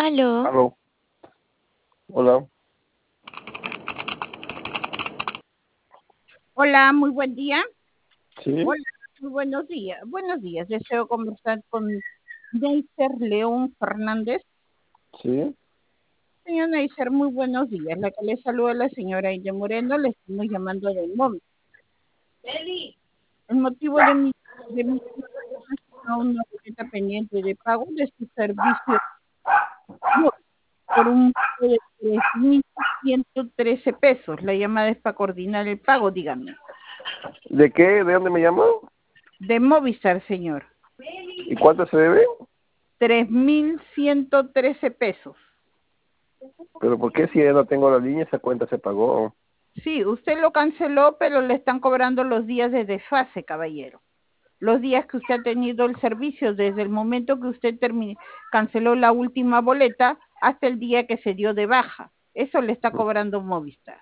Aló, Aló, hola, Hola, muy buen día. sí, Hola, muy buenos días. Buenos días. Deseo conversar con Neiser León Fernández. sí, Señor Neiser, muy buenos días. La que le saluda la señora Ella Moreno, le estamos llamando del móvil. El motivo de mi a una boleta pendiente de pago de su servicio por un pago de 3.113 pesos. La llamada es para coordinar el pago, dígame. ¿de qué? ¿De dónde me llama? De Movistar, señor. ¿Y cuánto se debe? 3.113 pesos. Pero ¿por qué si ya no tengo la línea esa cuenta se pagó? Sí, usted lo canceló, pero le están cobrando los días de desfase, caballero. Los días que usted ha tenido el servicio, desde el momento que usted canceló la última boleta hasta el día que se dio de baja. Eso le está cobrando Movistar.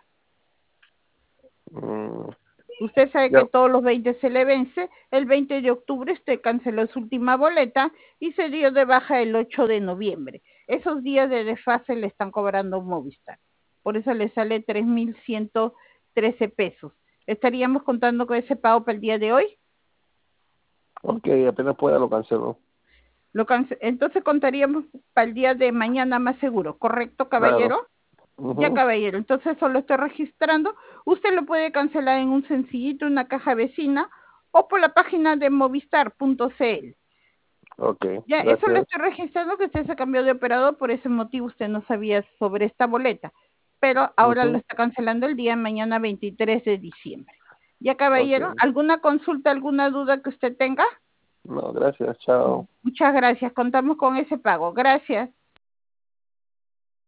Mm, Usted sabe ya, que todos los 20 se le vence. El 20 de octubre usted canceló su última boleta y se dio de baja el 8 de noviembre. Esos días de desfase le están cobrando Movistar. Por eso le sale 3.113 pesos. ¿Estaríamos contando con ese pago para el día de hoy? ok, apenas pueda lo cancelo. Entonces contaríamos para el día de mañana más seguro, ¿correcto, Claro. caballero? Ya, Ujú. caballero, entonces solo estoy registrando. Usted lo puede cancelar en un sencillito, una caja vecina o por la página de movistar.cl. Ok, Ya, eso lo gracias. estoy registrando, que usted se cambió de operador, por ese motivo usted no sabía sobre esta boleta, pero ahora lo Ujú. está cancelando el día de mañana 23 de diciembre. Ya, Ok, caballero, ¿alguna consulta, alguna duda que usted tenga? no, gracias, chao. Muchas gracias, contamos con ese pago. Gracias.